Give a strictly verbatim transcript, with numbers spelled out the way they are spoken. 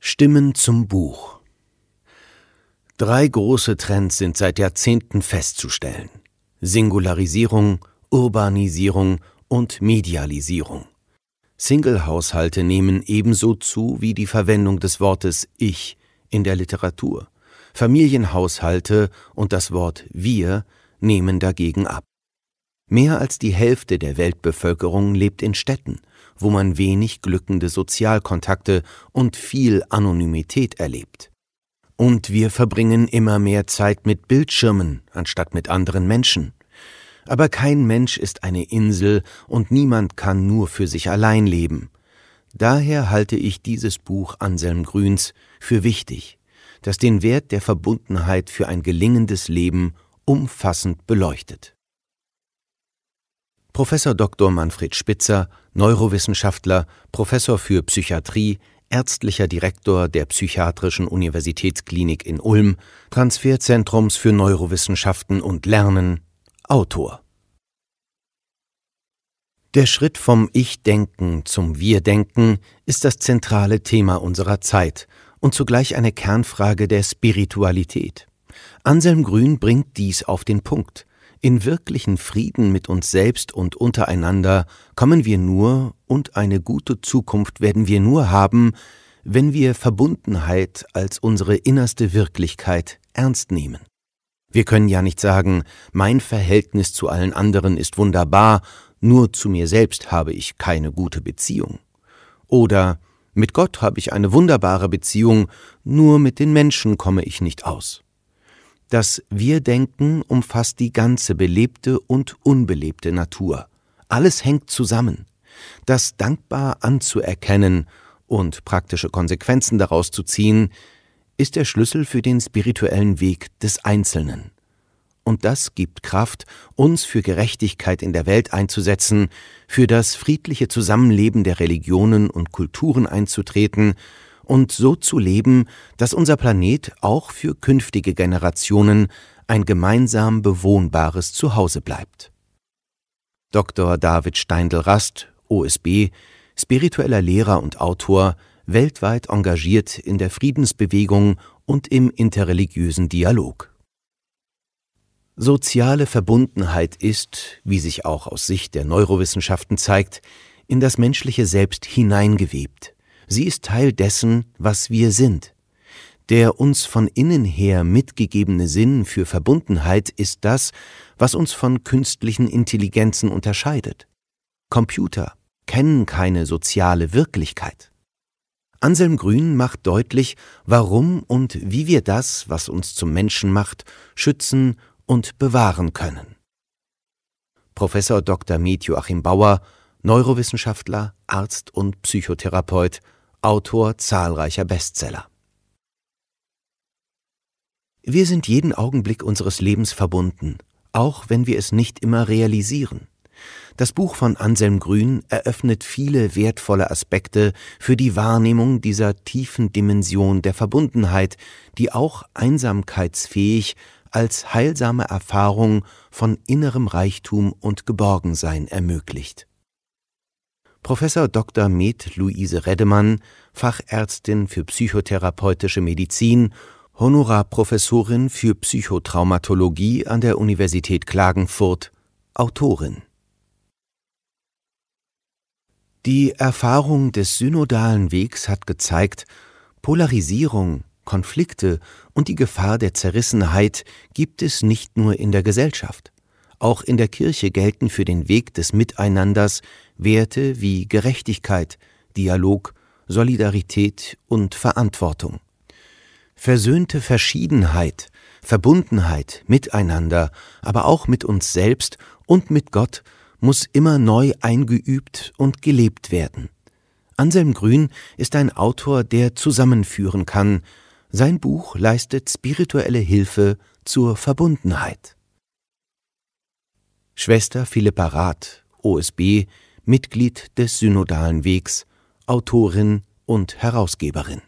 Stimmen zum Buch. Drei große Trends sind seit Jahrzehnten festzustellen: Singularisierung, Urbanisierung und Medialisierung. Single-Haushalte nehmen ebenso zu wie die Verwendung des Wortes Ich in der Literatur. Familienhaushalte und das Wort Wir nehmen dagegen ab. Mehr als die Hälfte der Weltbevölkerung lebt in Städten, wo man wenig glückende Sozialkontakte und viel Anonymität erlebt. Und wir verbringen immer mehr Zeit mit Bildschirmen anstatt mit anderen Menschen. Aber kein Mensch ist eine Insel und niemand kann nur für sich allein leben. Daher halte ich dieses Buch Anselm Grüns für wichtig, das den Wert der Verbundenheit für ein gelingendes Leben umfassend beleuchtet. Professor Doktor Manfred Spitzer, Neurowissenschaftler, Professor für Psychiatrie, ärztlicher Direktor der Psychiatrischen Universitätsklinik in Ulm, Transferzentrums für Neurowissenschaften und Lernen, Autor. Der Schritt vom Ich-Denken zum Wir-Denken ist das zentrale Thema unserer Zeit und zugleich eine Kernfrage der Spiritualität. Anselm Grün bringt dies auf den Punkt. In wirklichen Frieden mit uns selbst und untereinander kommen wir nur, und eine gute Zukunft werden wir nur haben, wenn wir Verbundenheit als unsere innerste Wirklichkeit ernst nehmen. Wir können ja nicht sagen, mein Verhältnis zu allen anderen ist wunderbar, nur zu mir selbst habe ich keine gute Beziehung. Oder mit Gott habe ich eine wunderbare Beziehung, nur mit den Menschen komme ich nicht aus. Das Wir-Denken umfasst die ganze belebte und unbelebte Natur. Alles hängt zusammen. Das dankbar anzuerkennen und praktische Konsequenzen daraus zu ziehen, ist der Schlüssel für den spirituellen Weg des Einzelnen. Und das gibt Kraft, uns für Gerechtigkeit in der Welt einzusetzen, für das friedliche Zusammenleben der Religionen und Kulturen einzutreten und so zu leben, dass unser Planet auch für künftige Generationen ein gemeinsam bewohnbares Zuhause bleibt. Doktor David Steindl-Rast, O S B, spiritueller Lehrer und Autor, weltweit engagiert in der Friedensbewegung und im interreligiösen Dialog. Soziale Verbundenheit ist, wie sich auch aus Sicht der Neurowissenschaften zeigt, in das menschliche Selbst hineingewebt. Sie ist Teil dessen, was wir sind. Der uns von innen her mitgegebene Sinn für Verbundenheit ist das, was uns von künstlichen Intelligenzen unterscheidet. Computer kennen keine soziale Wirklichkeit. Anselm Grün macht deutlich, warum und wie wir das, was uns zum Menschen macht, schützen und bewahren können. Professor Doktor Med Joachim Bauer, Neurowissenschaftler, Arzt und Psychotherapeut, Autor zahlreicher Bestseller. Wir sind jeden Augenblick unseres Lebens verbunden, auch wenn wir es nicht immer realisieren. Das Buch von Anselm Grün eröffnet viele wertvolle Aspekte für die Wahrnehmung dieser tiefen Dimension der Verbundenheit, die auch einsamkeitsfähig als heilsame Erfahrung von innerem Reichtum und Geborgensein ermöglicht. Professor Doktor Med Luise Reddemann, Fachärztin für psychotherapeutische Medizin, Honorarprofessorin für Psychotraumatologie an der Universität Klagenfurt, Autorin. Die Erfahrung des synodalen Wegs hat gezeigt, Polarisierung, Konflikte und die Gefahr der Zerrissenheit gibt es nicht nur in der Gesellschaft. Auch in der Kirche gelten für den Weg des Miteinanders Werte wie Gerechtigkeit, Dialog, Solidarität und Verantwortung. Versöhnte Verschiedenheit, Verbundenheit miteinander, aber auch mit uns selbst und mit Gott muss immer neu eingeübt und gelebt werden. Anselm Grün ist ein Autor, der zusammenführen kann. Sein Buch leistet spirituelle Hilfe zur Verbundenheit. Schwester Philippa Rath, O S B, Mitglied des Synodalen Wegs, Autorin und Herausgeberin.